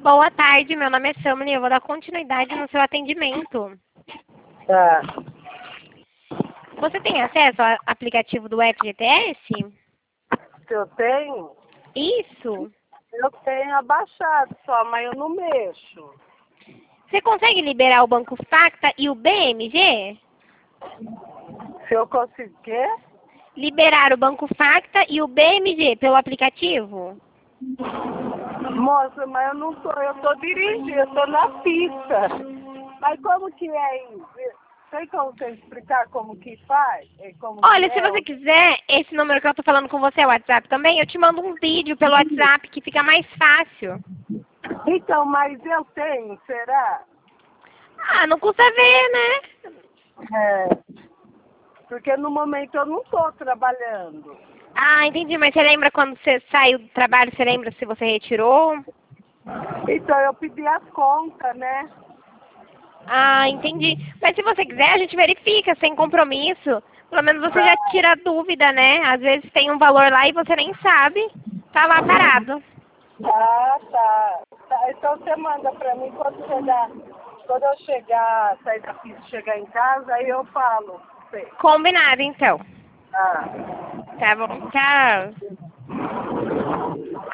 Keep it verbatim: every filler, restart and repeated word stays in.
Boa tarde, meu nome é Sammy, eu vou dar continuidade no seu atendimento. Tá. Você tem acesso ao aplicativo do F G T S? Eu tenho? Isso. Eu tenho abaixado só, mas eu não mexo. Você consegue liberar o Banco Facta e o B M G? Se eu conseguir? Liberar o Banco Facta e o B M G pelo aplicativo? Moça, mas eu não tô, eu tô dirigindo, eu tô na pista. Mas como que é isso? Tem como você explicar como que faz? É como Olha, que se é? você quiser, esse número que eu tô falando com você é o WhatsApp também, eu te mando um vídeo pelo WhatsApp que fica mais fácil. Então, mas eu tenho, será? Ah, não custa ver, né? É. Porque no momento eu não tô trabalhando. Ah, entendi, mas você lembra quando você saiu do trabalho, você lembra se você retirou? Então eu pedi as contas, né? Ah, entendi. Mas se você quiser, a gente verifica, sem compromisso. Pelo menos você já tira a dúvida, né? Às vezes tem um valor lá e você nem sabe. Tá lá parado. Ah, tá. Tá, então você manda pra mim quando chegar, quando eu chegar, sair da pista, chegar em casa, aí eu falo. Sei. Combinado, então. Ah. Tá bom. Tchau.